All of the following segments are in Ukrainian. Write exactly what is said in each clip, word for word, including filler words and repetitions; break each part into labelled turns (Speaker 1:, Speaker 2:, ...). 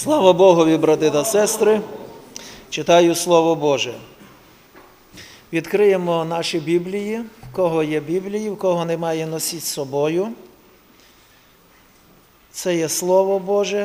Speaker 1: Слава Богові, брати та сестри! Читаю Слово Боже. Відкриємо наші Біблії. В кого є Біблії, в кого немає, носіть з собою. Це є Слово Боже,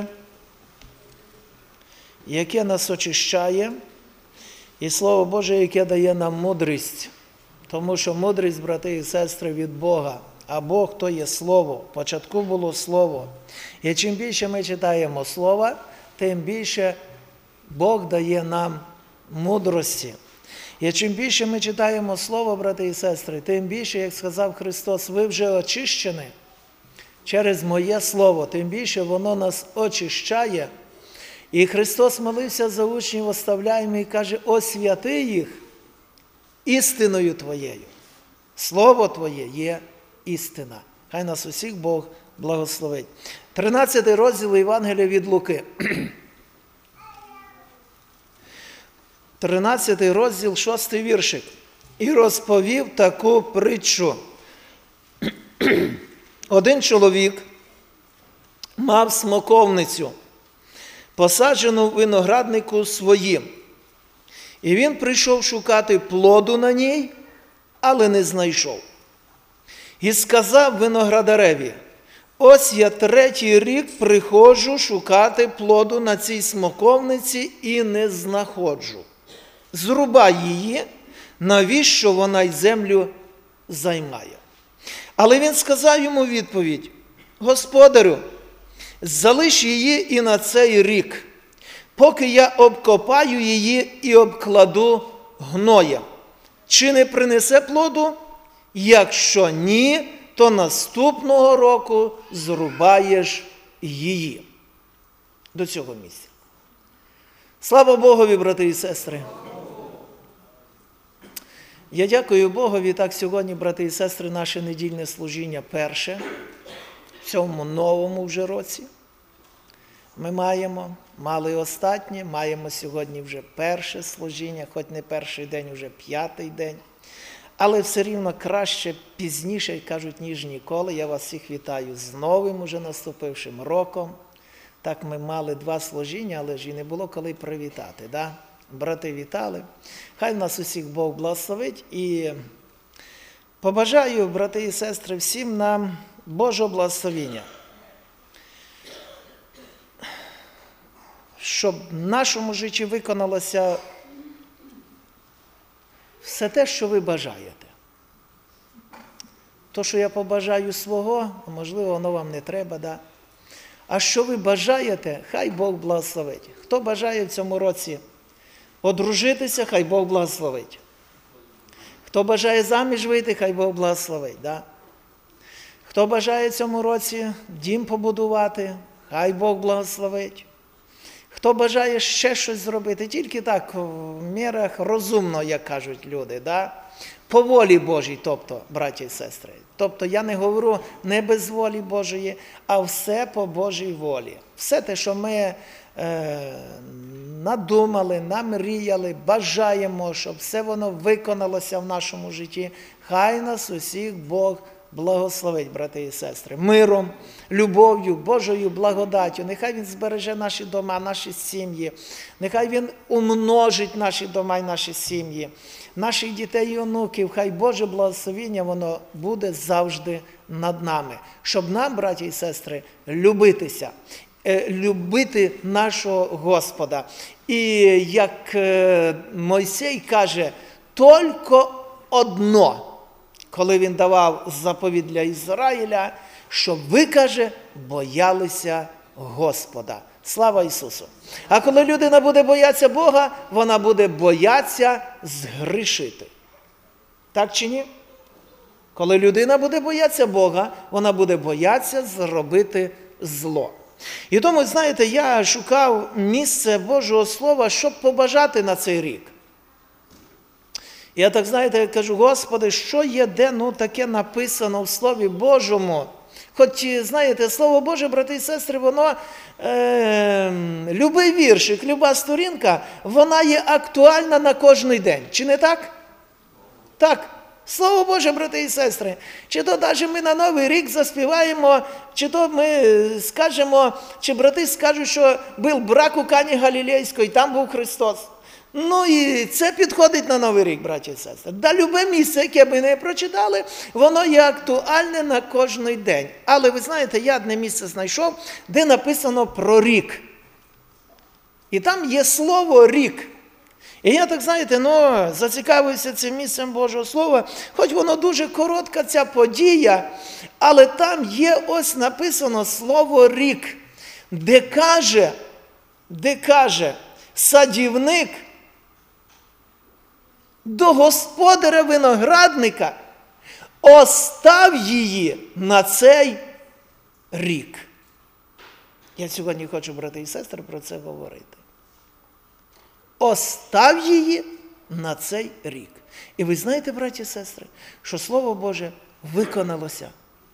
Speaker 1: яке нас очищає, і Слово Боже, яке дає нам мудрість. Тому що мудрість, брати і сестри, від Бога. А Бог – то є Слово. В початку було Слово. І чим більше ми читаємо Слова, тим більше Бог дає нам мудрості. І чим більше ми читаємо Слово, брати і сестри, тим більше, як сказав Христос, ви вже очищені через моє Слово, тим більше воно нас очищає. І Христос молився за учнів оставляємо і каже, освяти їх істиною Твоєю. Слово Твоє є істина. Хай нас усіх Бог благословить. тринадцятий розділ Євангелія від Луки. тринадцятий розділ, шостий віршик. І розповів таку притчу. Один чоловік мав смоковницю, посаджену в винограднику своїм. І він прийшов шукати плоду на ній, але не знайшов. І сказав виноградареві, ось я третій рік приходжу шукати плоду на цій смоковниці і не знаходжу. Зрубай її, навіщо вона й землю займає. Але він сказав йому відповідь, господарю, залиш її і на цей рік, поки я обкопаю її і обкладу гноєм. Чи не принесе плоду? Якщо ні, то наступного року зрубаєш її. До цього місця. Слава Богові, брати і сестри! Я дякую Богові, так сьогодні, брати і сестри, наше недільне служіння перше, в цьому новому вже році. Ми маємо, мали останнє, маємо сьогодні вже перше служіння, хоч не перший день, вже п'ятий день. Але все рівно краще пізніше, кажуть, ніж ніколи. Я вас всіх вітаю з новим уже наступившим роком. Так ми мали два служіння, але ж і не було коли привітати. Да? Брати вітали. Хай нас усіх Бог благословить. І побажаю, брати і сестри, всім нам Божого благословення. Щоб в нашому житті виконалося все те, що ви бажаєте. То, що я побажаю свого, можливо, воно вам не треба, да? А що ви бажаєте, хай Бог благословить. Хто бажає в цьому році одружитися, хай Бог благословить. Хто бажає заміж вийти, хай Бог благословить. Да? Хто бажає в цьому році дім побудувати, хай Бог благословить. Хто бажає ще щось зробити, тільки так, в мірах розумно, як кажуть люди, да? По волі Божій, тобто, браті і сестри. Тобто я не говорю не без волі Божої, а все по Божій волі. Все те, що ми е, надумали, намріяли, бажаємо, щоб все воно виконалося в нашому житті, хай нас усіх Бог благословить, брати і сестри, миром, любов'ю, Божою благодаттю. Нехай Він збереже наші дома, наші сім'ї. Нехай Він умножить наші дома і наші сім'ї. Наших дітей і онуків, хай Боже благословіння, воно буде завжди над нами. Щоб нам, браті і сестри, любитися, любити нашого Господа. І як Мойсей каже, тільки одно, коли він давав заповідь для Ізраїля, щоб ви, каже, боялися Господа. Слава Ісусу! А коли людина буде боятися Бога, вона буде боятися згрішити. Так чи ні? Коли людина буде боятися Бога, вона буде боятися зробити зло. І тому, знаєте, я шукав місце Божого Слова, щоб побажати на цей рік. Я так, знаєте, я кажу, Господи, що є, де, ну, таке написано в Слові Божому? Хоч, знаєте, Слово Боже, брати і сестри, воно, е, любий віршик, люба сторінка, вона є актуальна на кожний день. Чи не так? Так. Слово Боже, брати і сестри, чи то навіть ми на Новий рік заспіваємо, чи то ми скажемо, чи брати скажуть, що був брак у Кані Галілейської, там був Христос. Ну і це підходить на Новий рік, браті і сестри. Да, любе місце, яке ми не прочитали, воно є актуальне на кожний день. Але ви знаєте, я одне місце знайшов, де написано про рік. І там є слово «рік». І я так, знаєте, ну, зацікавився цим місцем Божого Слова, хоч воно дуже коротка, ця подія, але там є ось написано слово «рік», де каже, де каже садівник до господаря виноградника, остав її на цей рік. Я сьогодні хочу, брати і сестри, про це говорити. Остав її на цей рік. І ви знаєте, браті і сестри, що Слово Боже виконалося.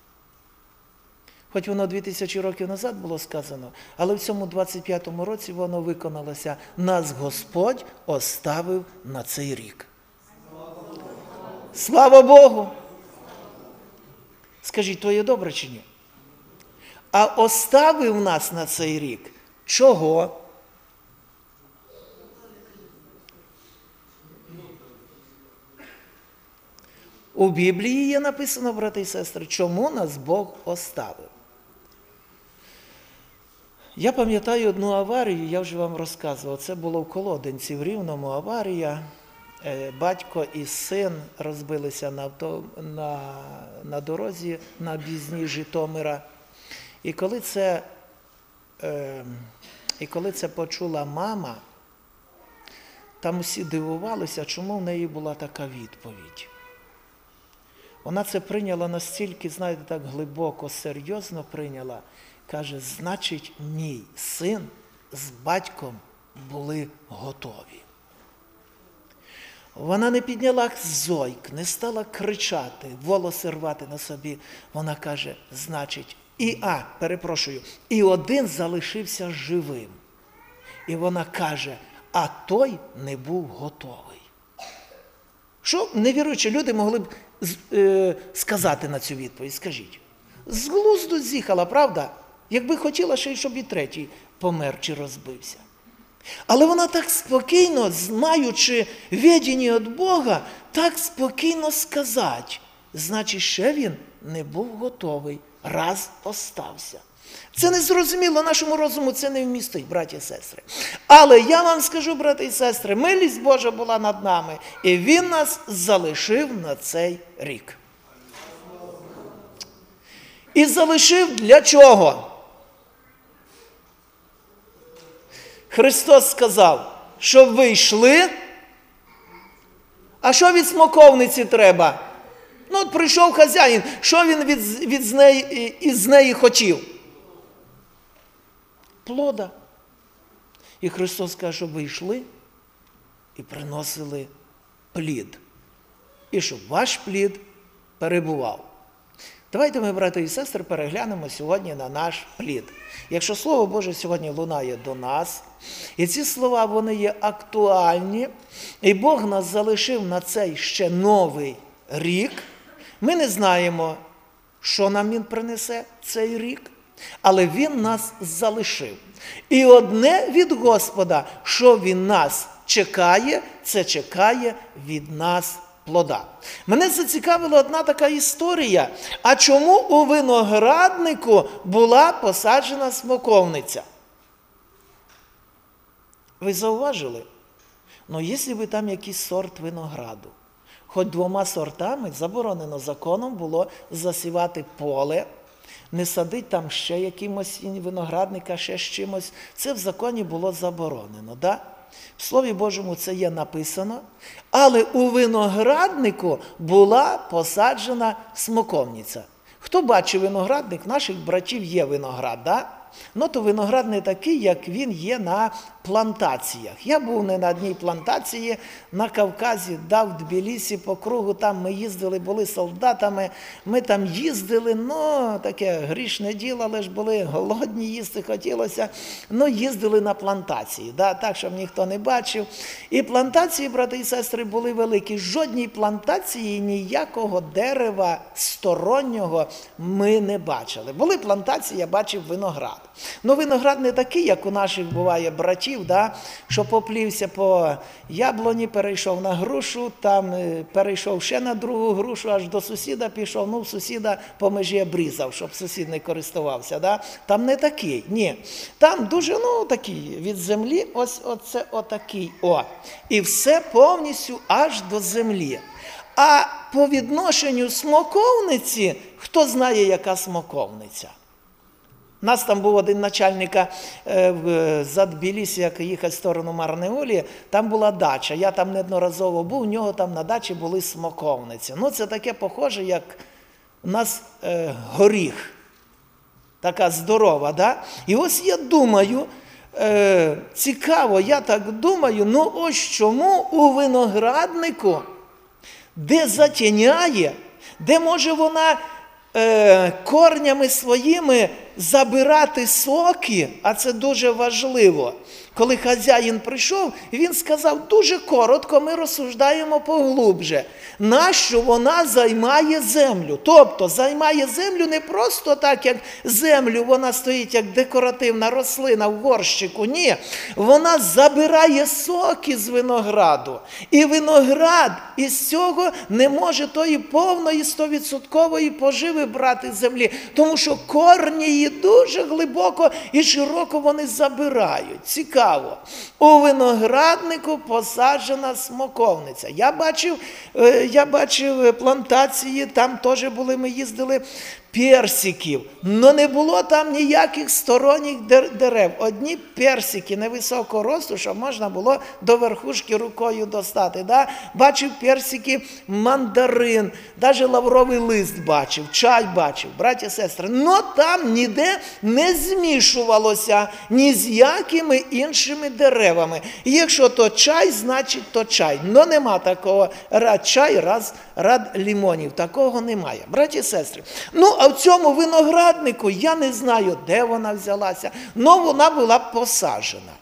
Speaker 1: Хоч воно дві тисячі років назад було сказано, але в цьому двадцять п'ятому році воно виконалося. Нас Господь оставив на цей рік. Слава Богу! Скажіть, то є добре чи ні? А оставив нас на цей рік. Чого? У Біблії є написано, брати і сестри, чому нас Бог оставив. Я пам'ятаю одну аварію, я вже вам розказував. Це було в Колодинці, в Рівному аварія. Батько і син розбилися на, авто, на, на дорозі на об'їзній Житомира. І коли це, е, і коли це почула мама, там усі дивувалися, чому в неї була така відповідь. Вона це прийняла настільки, знаєте, так глибоко, серйозно прийняла. Каже, значить, мій син з батьком були готові. Вона не підняла зойк, не стала кричати, волоси рвати на собі. Вона каже, значить, і, а, перепрошую, і один залишився живим. І вона каже, а той не був готовий. Що невіруючі люди могли б е, сказати на цю відповідь? Скажіть. З глузду з'їхала, правда? Якби хотіла ще й, щоб і третій помер чи розбився. Але вона так спокійно, маючи відіння від Бога, так спокійно сказати. Значить, ще він не був готовий, раз остався. Це не зрозуміло, нашому розуму це не вмістить, браті і сестри. Але я вам скажу, брати і сестри, милість Божа була над нами, і Він нас залишив на цей рік. І залишив для чого? Христос сказав, щоб ви йшли, а що від смоковниці треба? Ну, от прийшов хазяїн, що він від, від з неї, із неї хотів? Плода. І Христос каже, щоб ви йшли і приносили плід. І щоб ваш плід перебував. Давайте ми, брати і сестри, переглянемо сьогодні на наш плід. Якщо Слово Боже сьогодні лунає до нас, і ці слова, вони є актуальні, і Бог нас залишив на цей ще новий рік, ми не знаємо, що нам Він принесе цей рік, але Він нас залишив. І одне від Господа, що Він нас чекає, це чекає від нас плода. Мене зацікавила одна така історія. А чому у винограднику була посаджена смоковниця? Ви зауважили? Ну, якщо би там якийсь сорт винограду, хоч двома сортами заборонено законом було засівати поле, не садить там ще якимось виноградника, ще з чимось. Це в законі було заборонено, да? В Слові Божому це є написано, але у винограднику була посаджена смоковниця. Хто бачив виноградник? Наших братів є виноград, да? Ну, то виноград не такий, як він є на плантаціях. Я був не на одній плантації на Кавказі, да, в Тбілісі, по кругу, там ми їздили, були солдатами, ми там їздили, ну, таке грішне діло, але ж були голодні, їсти хотілося, ну, їздили на плантації, да, так, щоб ніхто не бачив. І плантації, брати і сестри, були великі. Жодній плантації ніякого дерева стороннього ми не бачили. Були плантації, я бачив виноград. Ну, виноград не такий, як у наших буває братів, да, що поплівся по яблуні, перейшов на грушу, там перейшов ще на другу грушу, аж до сусіда пішов, ну, в сусіда по межі обрізав, щоб сусід не користувався. Да. Там не такий, ні. Там дуже, ну, такий, від землі, ось оце отакий, о. І все повністю аж до землі. А по відношенню смоковниці, хто знає, яка смоковниця? У нас там був один начальника е, за Тбілісі, як їхав в сторону Марнеулі, там була дача. Я там неодноразово був, у нього там на дачі були смоковниці. Ну, це таке похоже, як у нас е, горіх. Така здорова, да? І ось я думаю, е, цікаво, я так думаю, ну ось чому у винограднику, де затіняє, де може вона е, корнями своїми забирати соки, а це дуже важливо. Коли хазяїн прийшов, він сказав дуже коротко, ми розсуждаємо поглубже. Нащо вона займає землю? Тобто займає землю не просто так, як землю, вона стоїть як декоративна рослина в горщику. Ні, вона забирає соки з винограду. І виноград із цього не може тої повної стовідсоткової поживи брати з землі, тому що корні її дуже глибоко і широко вони забирають. Цікаво. У винограднику посаджена смоковниця. Я бачив, я бачив плантації, там теж були, ми їздили, персиків. Но не було там ніяких сторонніх дерев. Одні персики невисокого росту, щоб можна було до верхушки рукою достати. Да? Бачив персики мандарин, навіть лавровий лист бачив, чай бачив, браті і сестри. Но там ніде не змішувалося ні з якими іншими деревами. І якщо то чай, значить то чай. Но нема такого рад чай, раз, рад лимонів. Такого немає. Браті і сестри. Ну, а в цьому винограднику я не знаю, де вона взялася, але вона була посаджена.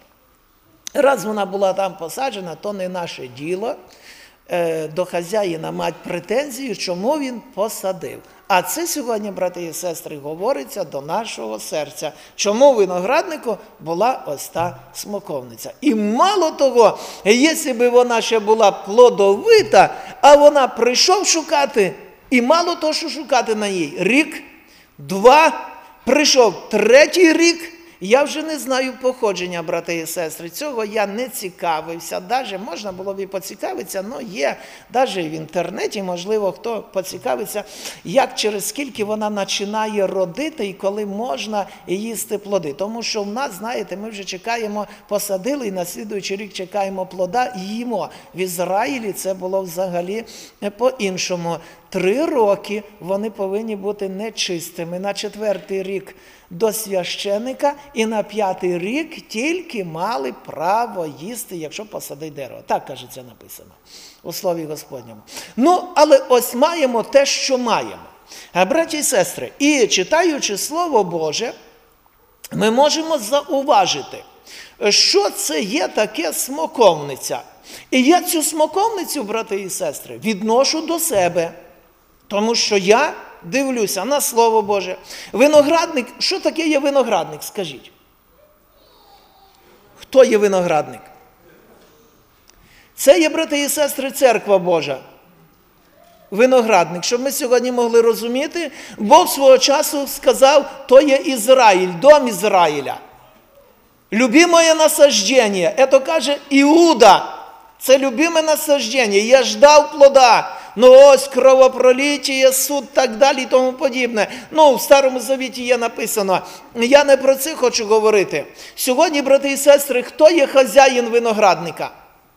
Speaker 1: Раз вона була там посаджена, то не наше діло е, до хазяїна мати претензію, чому він посадив. А це сьогодні, брати і сестри, говориться до нашого серця. Чому в винограднику була ось та смоковниця. І мало того, якщо б вона ще була плодовита, а вона прийшов шукати, і мало того, що шукати на ній рік, два, прийшов третій рік, я вже не знаю походження, брати і сестри, цього я не цікавився. Даже можна було б і поцікавитися, але є, навіть в інтернеті, можливо, хто поцікавиться, як через скільки вона починає родити і коли можна їсти плоди. Тому що в нас, знаєте, ми вже чекаємо, посадили і на слідуючий рік чекаємо плода і їмо. В Ізраїлі це було взагалі по-іншому. Три роки вони повинні бути нечистими. На четвертий рік до священика і на п'ятий рік тільки мали право їсти, якщо посадить дерево. Так, каже, це написано у Слові Господньому. Ну, але ось маємо те, що маємо. Браті і сестри, і читаючи Слово Боже, ми можемо зауважити, що це є таке смоковниця. І я цю смоковницю, брати і сестри, відношу до себе. Тому що я дивлюся на Слово Боже. Виноградник, що таке є виноградник, скажіть? Хто є виноградник? Це є, брати і сестри, церква Божа. Виноградник, щоб ми сьогодні могли розуміти, Бог свого часу сказав, то є Ізраїль, дом Ізраїля. Любимое насаждення, це каже Іуда, це любиме насаждення, я ждав плода. Ну ось кровопролиття, суд, так далі і тому подібне. Ну, в Старому Завіті є написано. Я не про це хочу говорити. Сьогодні, брати і сестри, хто є хазяїн виноградника?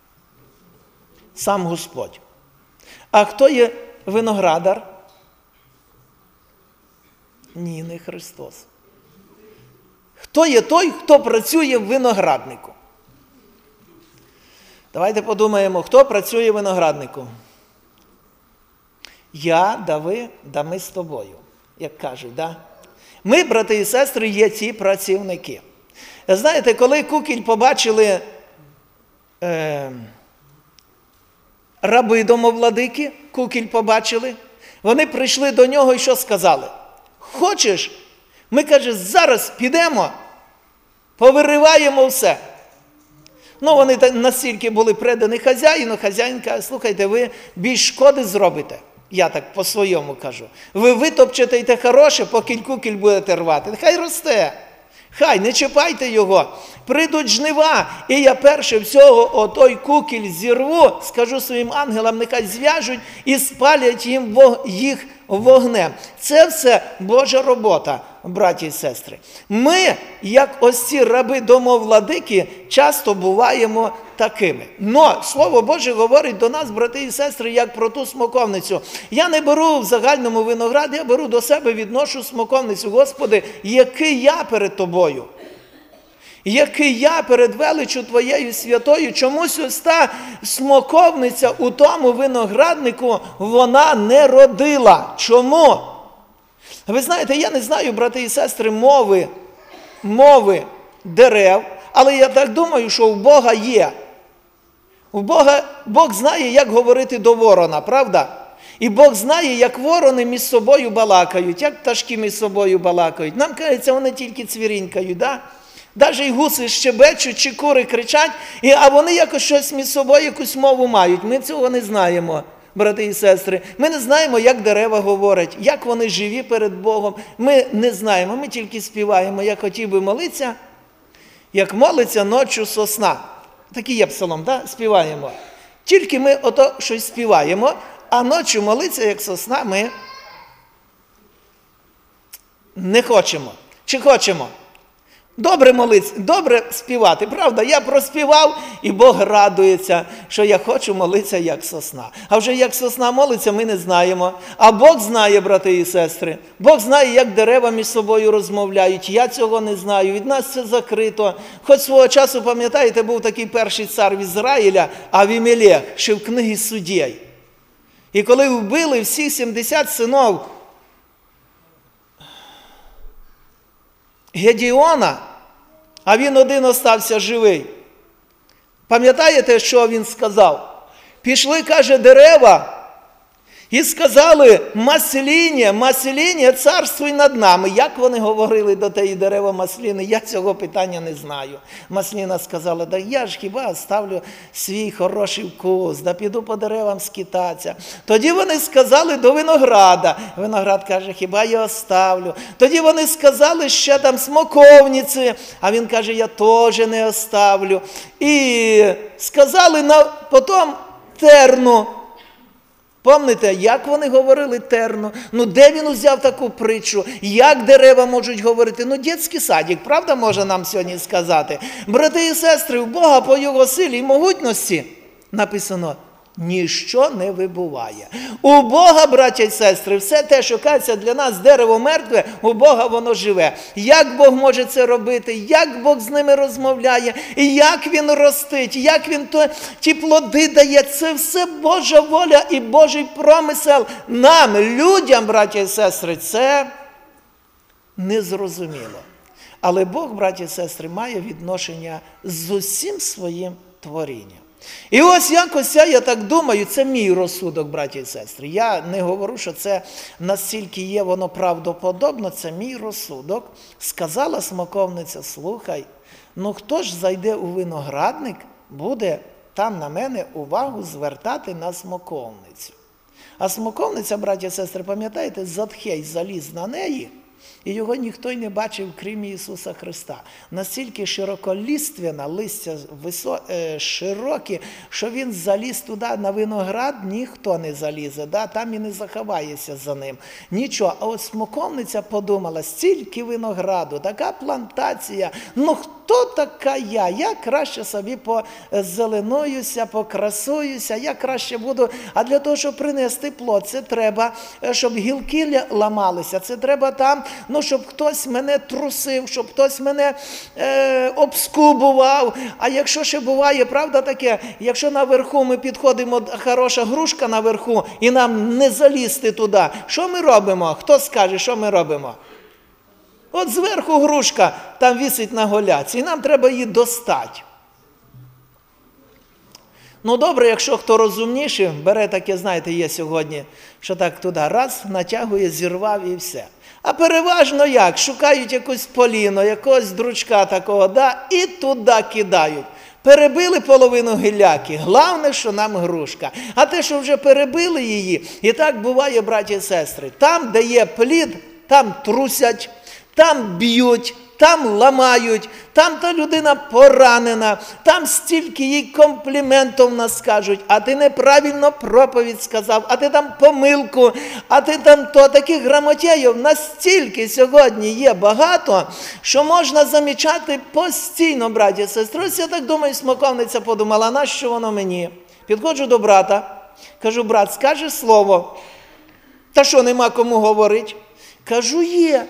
Speaker 1: Сам Господь. А хто є виноградар? Ні, не Христос. Хто є той, хто працює в винограднику? Давайте подумаємо, хто працює в винограднику? Я, да ви, да ми з тобою, як кажуть, да? Ми, брати і сестри, є ці працівники. Знаєте, коли Кукіль побачили е, раби домовладики, Кукіль побачили, вони прийшли до нього і що сказали? Хочеш? Ми, каже, зараз підемо, повириваємо все. Ну, вони настільки були предані хазяїну, хазяїн каже, слухайте, ви більш шкоди зробите. Я так по-своєму кажу. Ви витопчете й те хороше, поки Кукіль будете рвати. Хай росте. Хай, не чіпайте його. Прийдуть жнива, і я перше всього отой Кукіль зірву, скажу своїм ангелам, нехай зв'яжуть і спалять їм їх вогнем. Це все Божа робота, браті і сестри. Ми, як ось ці раби-домовладики, часто буваємо такими. Но Слово Боже говорить до нас, брати і сестри, як про ту смоковницю. Я не беру в загальному виноград, я беру до себе, відношу смоковницю. Господи, який я перед Тобою? Який я перед величчю Твоєю святою? Чомусь ось та смоковниця у тому винограднику, вона не родила. Чому? Ви знаєте, я не знаю, брати і сестри, мови, мови дерев, але я так думаю, що у Бога є. У Бога, Бог знає, як говорити до ворона, правда? І Бог знає, як ворони між собою балакають, як пташки між собою балакають. Нам кажеться, вони тільки цвірінькають, да? Навіть і гуси щебечуть, чи кури кричать, і, а вони якось щось між собою, якусь мову мають. Ми цього не знаємо, брати і сестри. Ми не знаємо, як дерева говорять, як вони живі перед Богом. Ми не знаємо, ми тільки співаємо. Я хотів би молитися, як молиться ночі сосна. Такий є псалом, да? Співаємо. Тільки ми ото щось співаємо, а ночі молиться, як сосна, ми не хочемо. Чи хочемо? Добре молитися, добре співати, правда? Я проспівав, і Бог радується, що я хочу молитися, як сосна. А вже як сосна молиться, ми не знаємо. А Бог знає, брати і сестри. Бог знає, як дерева між собою розмовляють. Я цього не знаю. Від нас це закрито. Хоч свого часу, пам'ятаєте, був такий перший цар в Ізраїля, Авімелех, ще в книгі Суддей. І коли вбили всі сімдесят синів Гедеона, а він один остався живий. Пам'ятаєте, що він сказав? Пішли, каже, дерева і сказали: масліні, масліні, царствуй над нами. Як вони говорили до тієї дерева масліни, я цього питання не знаю. Масліна сказала: да я ж хіба ставлю свій хороший вкус, да піду по деревам скитатися. Тоді вони сказали до винограда. Виноград каже: хіба я оставлю. Тоді вони сказали ще там смоковниці, а він каже: я теж не оставлю. І сказали на, потім терну. Пам'ятаєте, як вони говорили терну? Ну, де він узяв таку притчу? Як дерева можуть говорити? Ну, дитячий садик, правда, може нам сьогодні сказати? Брати і сестри, у Бога по його силі і могутності написано: ніщо не вибуває. У Бога, браття і сестри, все те, що кажеться для нас дерево мертве, у Бога воно живе. Як Бог може це робити? Як Бог з ними розмовляє? І як Він ростить? Як Він то, ті плоди дає? Це все Божа воля і Божий промисел нам, людям, браття і сестри. Це незрозуміло. Але Бог, браття і сестри, має відношення з усім своїм творінням. І ось якось, я так думаю, це мій розсудок, браті і сестри. Я не говорю, що це настільки є воно правдоподобно, це мій розсудок. Сказала смоковниця: слухай, ну хто ж зайде у виноградник, буде там на мене увагу звертати на смоковницю. А смоковниця, браті і сестри, пам'ятаєте, Затхей заліз на неї, і його ніхто й не бачив, крім Ісуса Христа. Настільки широколіствяна, листя висо... е, широкі, що він заліз туди на виноград, ніхто не залізе, да? Там і не заховаєшся за ним. Нічого. А от смоковниця подумала: стільки винограду, така плантація, ну хто така я? Я краще собі позеленуюся, покрасуюся, я краще буду. А для того, щоб принести плод, це треба, щоб гілки ламалися, це треба там, ну, щоб хтось мене трусив, щоб хтось мене е, обскубував. А якщо ще буває, правда таке, якщо наверху ми підходимо, хороша грушка наверху, і нам не залізти туди, що ми робимо? Хто скаже, що ми робимо? От зверху грушка там висить на голяці, і нам треба її достати. Ну добре, якщо хто розумніший, бере таке, знаєте, є сьогодні, що так туди раз, натягує, зірвав і все. А переважно як? Шукають якусь поліно, якогось дручка такого, да, і туди кидають. Перебили половину гілляки, головне, що нам грушка. А те, що вже перебили її, і так буває, браті і сестри, там, де є плід, там трусять, там б'ють, там ламають, там та людина поранена, там стільки їй компліментів нас скажуть, а ти неправильно проповідь сказав, а ти там помилку, а ти там то. Таких грамотєїв настільки сьогодні є багато, що можна замічати постійно, браті і сестри. Ось я так думаю, смоковниця подумала, нащо воно мені? Підходжу до брата, кажу, брат, скажи слово. Та що, нема кому говорити? Кажу, є.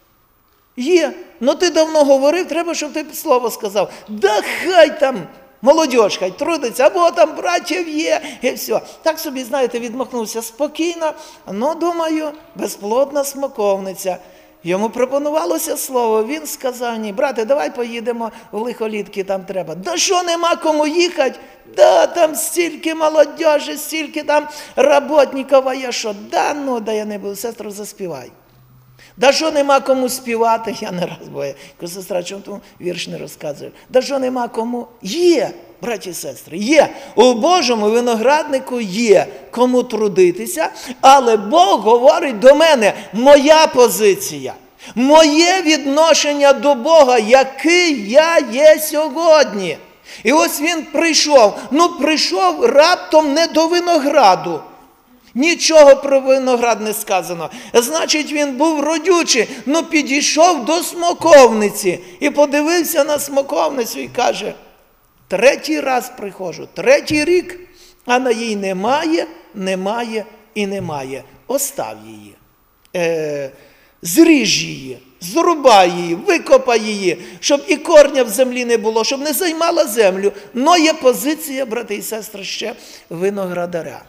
Speaker 1: Є. Ну ти давно говорив, треба, щоб ти слово сказав. Да хай там молодь, хай трудиться, або там братів є, і все. Так собі, знаєте, відмахнувся спокійно, ну, думаю, безплодна смоковниця. Йому пропонувалося слово, він сказав, ні, брате, давай поїдемо в Лихолітки, там треба. Да що, нема кому їхати? Да, там стільки молодежі, стільки там роботників, а я що? Да, ну, да я не буду, сестру, заспівай. Да що нема кому співати? Я не раз бою. Кажу, сестра, чому тому вірш не розказує? Да що нема кому? Є, браті і сестри, є. У Божому винограднику є кому трудитися, але Бог говорить до мене, моя позиція, моє відношення до Бога, який я є сьогодні. І ось він прийшов, ну прийшов раптом не до винограду. Нічого про виноград не сказано. Значить, він був родючий, ну підійшов до смоковниці і подивився на смоковницю і каже, третій раз приходжу, третій рік, а на їй немає, немає і немає. Остав її, е, зріж її, зрубай її, викопай її, щоб і корня в землі не було, щоб не займала землю. Но є позиція, брати і сестри, ще виноградаря,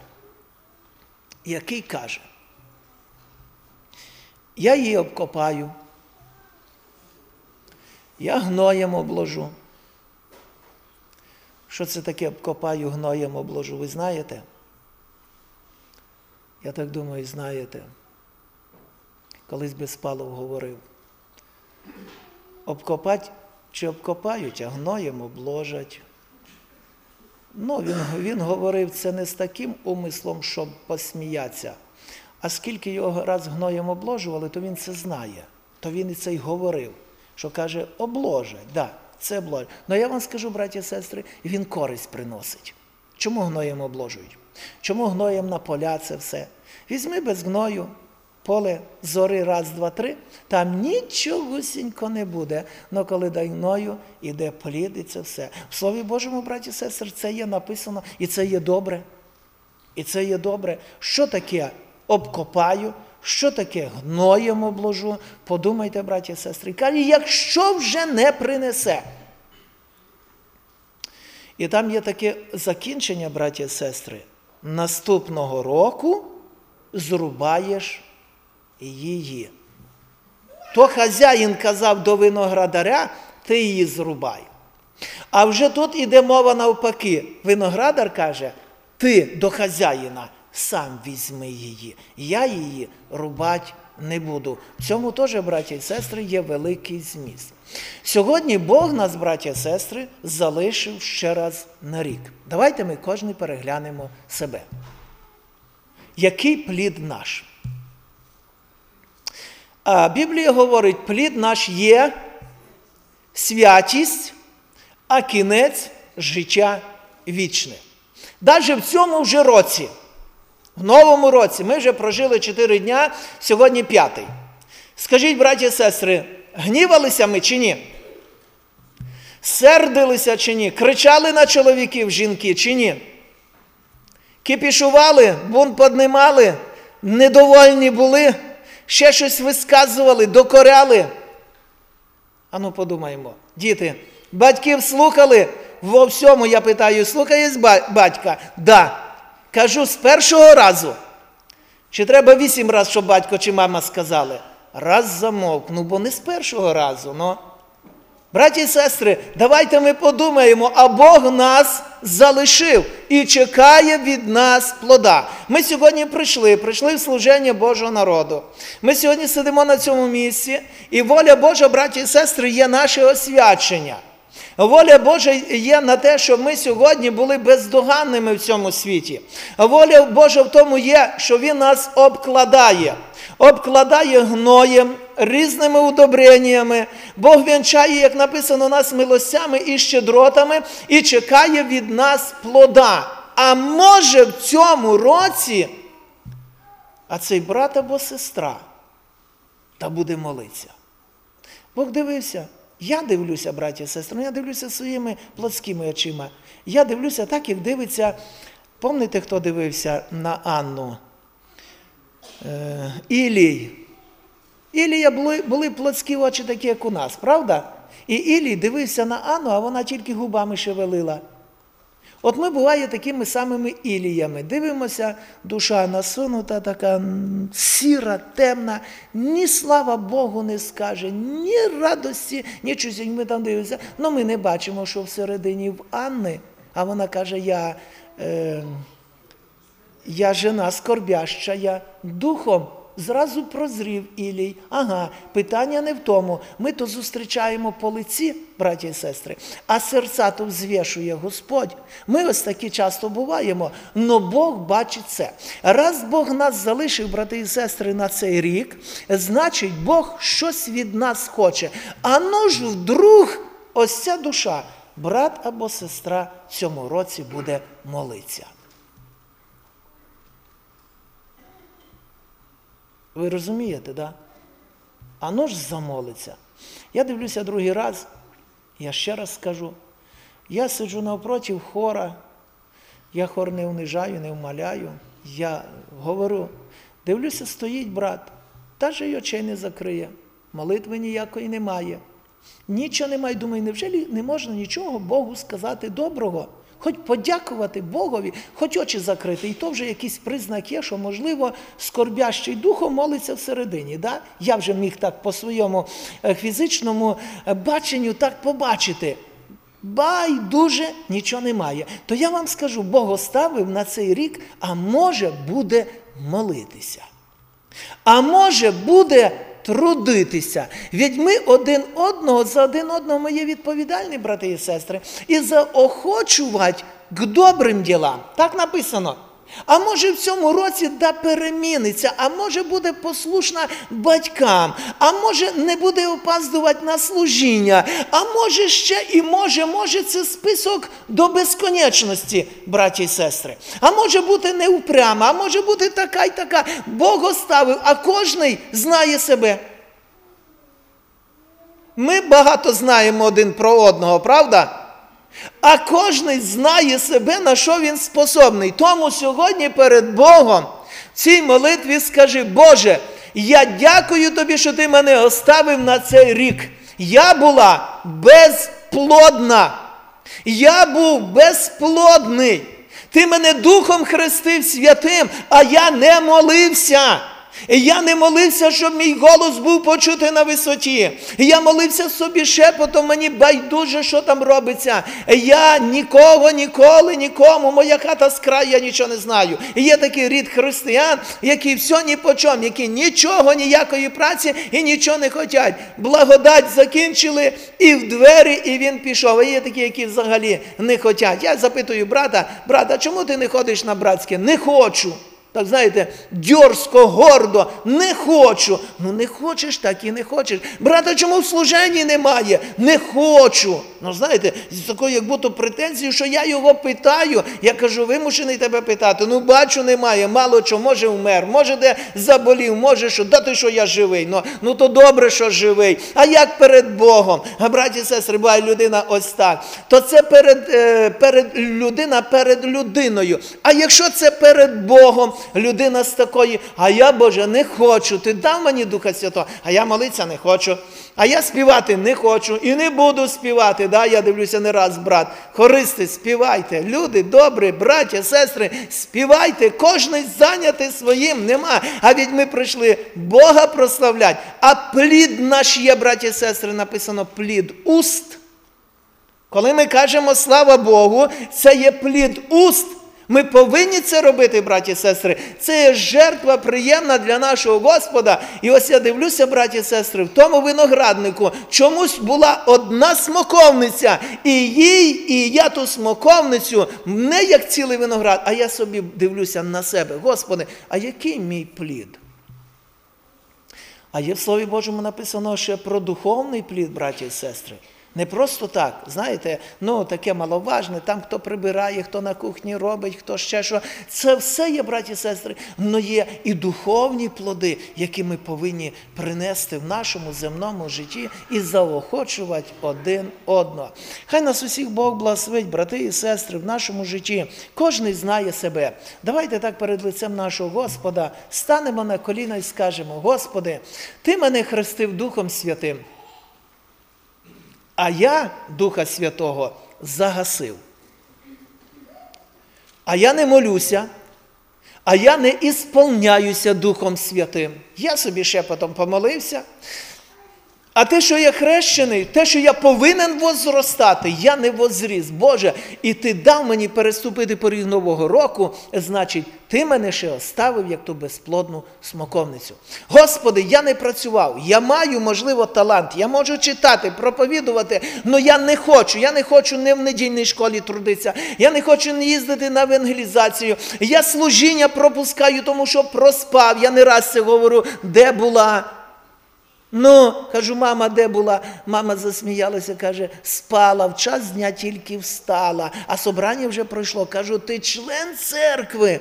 Speaker 1: який каже, я її обкопаю, я гноєм обложу. Що це таке обкопаю, гноєм обложу, ви знаєте? Я так думаю, знаєте. Колись Безпалов говорив, обкопать чи обкопають, а гноєм обложать. Ну, він, він говорив це не з таким умислом, щоб посміятися, а скільки його раз гноєм обложували, то він це знає. То він і це й говорив, що каже, обложать, да, це обложать. Но я вам скажу, браті і сестри, він користь приносить. Чому гноєм обложують? Чому гноєм на поля це все? Візьми без гною поле зори раз, два, три, там нічогосінько не буде. Но коли дай гною, іде плід і це все. В Слові Божому, браті і сестри, це є написано, і це є добре. І це є добре. Що таке обкопаю, що таке гноєм обложу? Подумайте, браті і сестри. Каже, якщо вже не принесе. І там є таке закінчення, браті і сестри. Наступного року зрубаєш її. То хазяїн казав до виноградаря, ти її зрубай. А вже тут іде мова навпаки. Виноградар каже, ти до хазяїна сам візьми її. Я її рубати не буду. В цьому теж, браті і сестри, є великий зміст. Сьогодні Бог нас, браті і сестри, залишив ще раз на рік. Давайте ми кожен переглянемо себе. Який плід наш? А Біблія говорить, плід наш є святість, а кінець – життя вічне. Навіть в цьому вже році, в новому році, ми вже прожили чотири дня, сьогодні п'ятий. Скажіть, браті і сестри, гнівалися ми чи ні? Сердилися чи ні? Кричали на чоловіків жінки чи ні? Кипішували, бунт піднімали, недовольні були, ще щось висказували, докоряли. Ану подумаємо, діти, батьків слухали во всьому, я питаю, слухаєш батька? Да. Кажу, з першого разу. Чи треба вісім разів, щоб батько чи мама сказали? Раз замовк, ну бо не з першого разу, ну. Браті і сестри, давайте ми подумаємо, а Бог нас залишив і чекає від нас плода. Ми сьогодні прийшли, прийшли в служіння Божого народу. Ми сьогодні сидимо на цьому місці, і воля Божа, браті і сестри, є наше освячення. Воля Божа є на те, щоб ми сьогодні були бездоганними в цьому світі. Воля Божа в тому є, що Він нас обкладає. Обкладає гноєм, різними удобреннями. Бог вінчає, як написано, нас милостями і щедротами і чекає від нас плода. А може в цьому році, а цей брат або сестра, та буде молитися. Бог дивився. Я дивлюся, браті і сестри, я дивлюся своїми плотськими очима. Я дивлюся так, як дивиться, пам'ятаєте, хто дивився на Анну? Е, Ілій. Ілія були, були плотські очі такі, як у нас, правда? І Ілій дивився на Анну, а вона тільки губами шевелила. От ми буває такими самими Іліями. Дивимося, душа насунута, така сіра, темна, ні слава Богу не скаже, ні радості, ні чогось. Ми там дивимося, але ми не бачимо, що всередині в Анни, а вона каже, я, е, я жена скорбяща, я духом. Зразу прозрів Ілій. Ага, питання не в тому. Ми то зустрічаємо по лиці, браті і сестри, а серця то взвішує Господь. Ми ось такі часто буваємо, но Бог бачить це. Раз Бог нас залишив, брати і сестри, на цей рік, значить Бог щось від нас хоче. А ну ж вдруг ось ця душа, брат або сестра в цьому році буде молитися. Ви розумієте, да? А ну ж замолиться. Я дивлюся другий раз, я ще раз скажу, я сиджу навпроти хора, я хор не унижаю, не вмаляю, я говорю, дивлюся, стоїть брат, та же й очей не закриє, молитви ніякої немає. Нічого немає, думаю, невже не можна нічого Богу сказати доброго? Хоч подякувати Богові, хоч очі закрити. І то вже якийсь признак є, що, можливо, скорбящий духом молиться всередині. Да? Я вже міг так по своєму фізичному баченню так побачити. Байдуже нічого немає. То я вам скажу, Бог оставив на цей рік, а може буде молитися. А може буде трудитися. Ведь ми один одного, за один одного ми є відповідальні, брати і сестри, і заохочувати к добрим ділам. Так написано. А може в цьому році да переміниться, а може буде послушна батькам, а може не буде опаздувати на служіння, а може ще і може, може це список до безконечності, браті і сестри. А може бути неупряма, а може бути така й така. Бог оставив, а кожний знає себе. Ми багато знаємо один про одного, правда? А кожний знає себе, на що він способний. Тому сьогодні перед Богом в цій молитві скажи, Боже, я дякую Тобі, що Ти мене оставив на цей рік. Я була безплодна. Я був безплодний. Ти мене Духом хрестив святим, а я не молився. Я не молився, щоб мій голос був почути на висоті. Я молився собі шепотом, мені байдуже, що там робиться. Я нікого, ніколи, нікому, моя хата з краю, я нічого не знаю. І є такий рід християн, які все ні по чому, які нічого, ніякої праці і нічого не хочуть. Благодать закінчили і в двері, і він пішов. І є такі, які взагалі не хочуть. Я запитую брата, брата, чому ти не ходиш на братське? Не хочу. Так, знаєте, дьорзко, гордо, не хочу. Ну, не хочеш, так і не хочеш. Брата, чому в служенні немає? Не хочу. Ну, знаєте, з такою, як будто претензією, що я його питаю. Я кажу, вимушений тебе питати. Ну, бачу, немає. Мало що, може вмер, може де заболів, може що. Да ти що, я живий. Ну, ну то добре, що живий. А як перед Богом? А, браті і сестри, буває людина ось так. То це перед, е, перед людина перед людиною. А якщо це перед Богом, людина з такої, а я, Боже, не хочу, ти дав мені Духа Святого, а я молитися не хочу, а я співати не хочу і не буду співати. Да, я дивлюся не раз, брат, хористи, співайте, люди добрі, браття, сестри, співайте, кожен зайнятий своїм, нема. А від ми прийшли Бога прославлять, а плід наш є, браті і сестри, написано плід уст. Коли ми кажемо слава Богу, це є плід уст. Ми повинні це робити, браті і сестри. Це є жертва приємна для нашого Господа. І ось я дивлюся, браті і сестри, в тому винограднику чомусь була одна смоковниця. І їй, і я ту смоковницю, не як цілий виноград, а я собі дивлюся на себе. Господи, а який мій плід? А є в Слові Божому написано ще про духовний плід, браті і сестри. Не просто так, знаєте, ну таке маловажне, там хто прибирає, хто на кухні робить, хто ще що. Це все є, браті і сестри, але є і духовні плоди, які ми повинні принести в нашому земному житті і заохочувати один одного. Хай нас усіх Бог благословить, брати і сестри, в нашому житті. Кожен знає себе. Давайте так перед лицем нашого Господа станемо на коліна і скажемо: Господи, Ти мене хрестив Духом Святим, а я Духа Святого загасив. А я не молюся, а я не ісполняюся Духом Святим. Я собі шепотом помолився. А те, що я хрещений, те, що я повинен возростати, я не возріс. Боже, і Ти дав мені переступити поріг Нового року, значить, Ти мене ще оставив, як ту безплодну смоковницю. Господи, я не працював, я маю, можливо, талант, я можу читати, проповідувати, але я не хочу, я не хочу не в недільній школі трудитися, я не хочу не їздити на евангелізацію, я служіння пропускаю, тому що проспав, я не раз це говорю, де була. Ну, кажу, мама, де була? Мама засміялася, каже, спала, в час дня тільки встала, а собрання вже пройшло. Кажу, ти член церкви,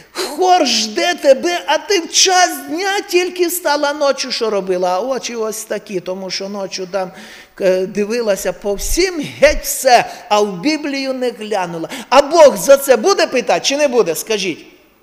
Speaker 1: хор жде тебе, а ти в час дня тільки встала, ночі що робила? А очі ось такі, тому що ночі там дивилася по всім, геть все, а в Біблію не глянула. А Бог за це буде питати чи не буде, скажіть?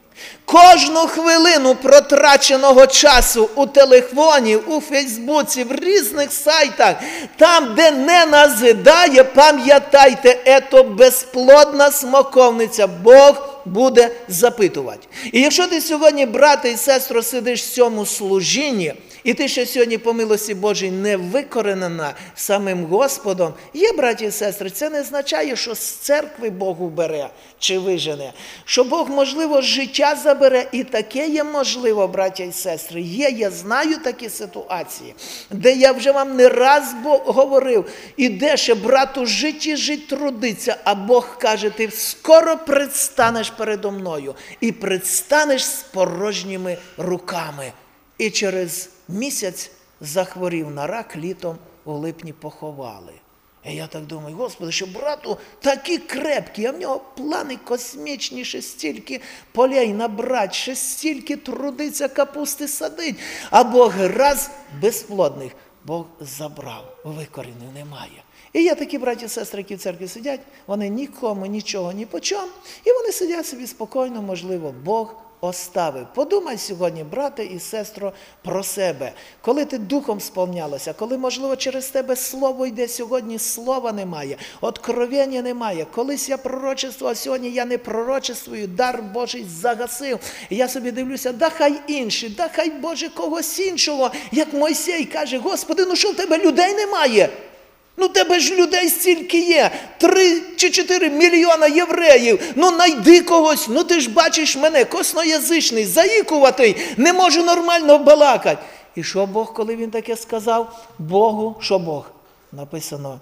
Speaker 1: Кожну хвилину протраченого часу у телефоні, у Фейсбуці, в різних сайтах, там, де не назидає, пам'ятайте, ето безплодна смоковниця. Бог буде запитувати. І якщо ти сьогодні, брате і сестро, сидиш в цьому служінні, і ти ще сьогодні, по милості Божій, не викоренена самим Господом, є, браті і сестри, це не означає, що з церкви Бог убере чи вижене. Що Бог, можливо, життя забере, і таке є можливо, браті і сестри. Є, я знаю такі ситуації, де я вже вам не раз говорив, іде ще брату жить і жить трудиться, а Бог каже, ти скоро предстанеш передо мною і предстанеш з порожніми руками. І через місяць захворів на рак, літом у липні поховали. І я так думаю, Господи, що брату такі крепкі, а в нього плани космічні, ще стільки полей набрати, ще стільки трудиться, капусти садить. А Бог раз безплодних, Бог забрав, викорінив немає. І є такі браті і сестри, які в церкві сидять, вони нікому нічого ні по чому, і вони сидять собі спокійно, можливо, Бог оставив. Подумай сьогодні, брате і сестро, про себе. Коли ти духом сповнялася, коли, можливо, через тебе слово йде, сьогодні слова немає, откровення немає. Колись я пророчествував, а сьогодні я не пророчествую, дар Божий загасив. І я собі дивлюся, да хай інші, да хай, Боже, когось іншого. Як Мойсей каже, Господи, ну що в тебе людей немає? Ну, тебе ж людей стільки є, три чи чотири мільйона євреїв, ну, найди когось, ну, ти ж бачиш мене, косноязичний, заїкуватий, не можу нормально балакати. І що Бог, коли він таке сказав? Богу, що Бог? Написано,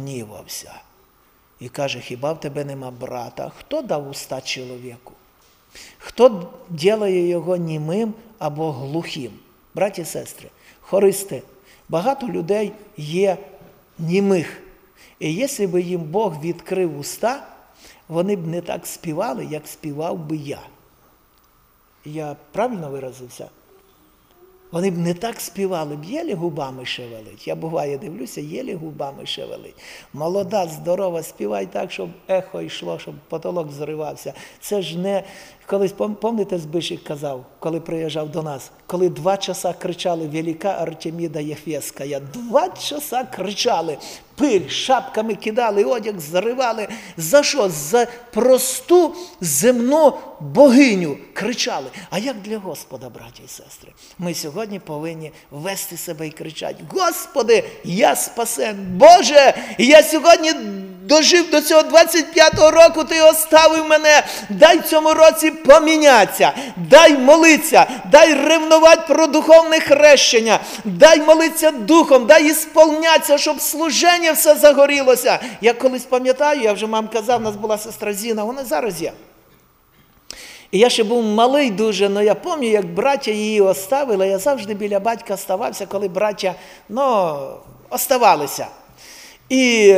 Speaker 1: розгнівався. І каже, хіба в тебе нема брата? Хто дав уста чоловіку? Хто ділає його німим або глухим? Браті і сестри, хористи, багато людей є німих. І якщо б їм Бог відкрив уста, вони б не так співали, як співав би я. Я правильно виразився? Вони б не так співали, б єлі губами шевелить. Я буває дивлюся, єлі губами шевелить. Молода, здорова, співай так, щоб ехо йшло, щоб потолок зривався. Це ж не... Колись, пам'ятаєте, Збишик казав, коли приїжджав до нас, коли два часа кричали «Велика Артеміда Єфеська», два часа кричали, пиль, шапками кидали, одяг зривали. За що? За просту земну богиню кричали. А як для Господа, браті і сестри? Ми сьогодні повинні вести себе і кричати: «Господи, я спасен! Боже, я сьогодні дожив до цього двадцять п'ятого року, Ти оставив мене, дай цьому році помінятися, дай молитися, дай ревнувати про духовне хрещення, дай молитися духом, дай ісполнятися, щоб служення все загорілося». Я колись пам'ятаю, я вже вам казав, у нас була сестра Зіна, вона зараз є. І я ще був малий дуже, але я пам'ятаю, як браття її оставили, я завжди біля батька оставався, коли браття, ну, оставалися. І...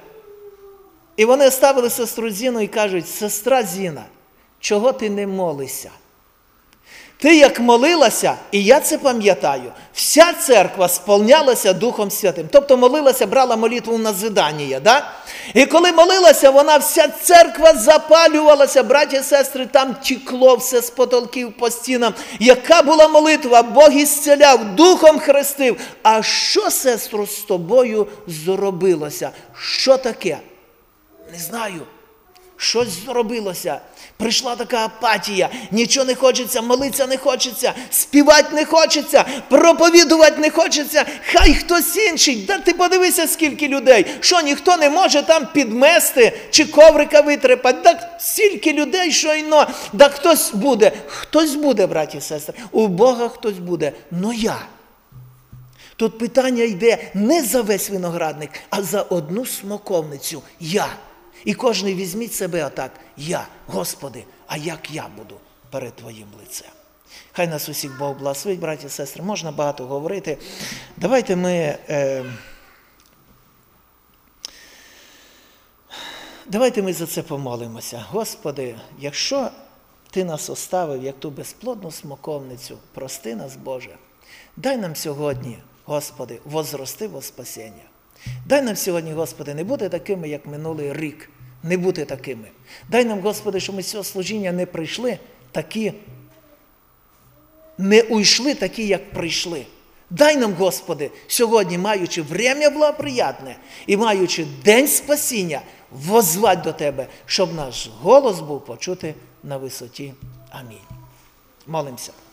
Speaker 1: І вони оставили сестру Зіну і кажуть: «Сестра Зіна, чого ти не молишся? Ти як молилася, і я це пам'ятаю, вся церква сповнялася Духом Святим». Тобто молилася, брала молитву в назидання, да? І коли молилася, вона, вся церква запалювалася, браті і сестри, там тікло все з потолків по стінам. Яка була молитва? Бог ісцеляв, Духом хрестив. А що, сестру, з тобою зробилося? Що таке? Не знаю. Щось зробилося. Прийшла така апатія. Нічого не хочеться, молитися не хочеться, співати не хочеться, проповідувати не хочеться. Хай хтось інший. Да ти подивися, скільки людей. Що, ніхто не може там підмести чи коврика витрепати? Да стільки людей, що іно. Да хтось буде. Хтось буде, браті і сестри. У Бога хтось буде. Но я. Тут питання йде не за весь виноградник, а за одну смоковницю. Я. І кожен візьміть себе отак: я, Господи, а як я буду перед Твоїм лицем? Хай нас усіх Бог благословить, браті і сестри, можна багато говорити. Давайте ми, е, давайте ми за це помолимося. Господи, якщо Ти нас оставив, як ту безплодну смоковницю, прости нас, Боже. Дай нам сьогодні, Господи, возрости во спасіння. Дай нам сьогодні, Господи, не бути такими, як минулий рік. Не бути такими. Дай нам, Господи, щоб ми з цього служіння не прийшли такі, не уйшли такі, як прийшли. Дай нам, Господи, сьогодні, маючи время благоприятне і маючи день спасіння, воззвати до Тебе, щоб наш голос був почути на висоті. Амінь. Молимося.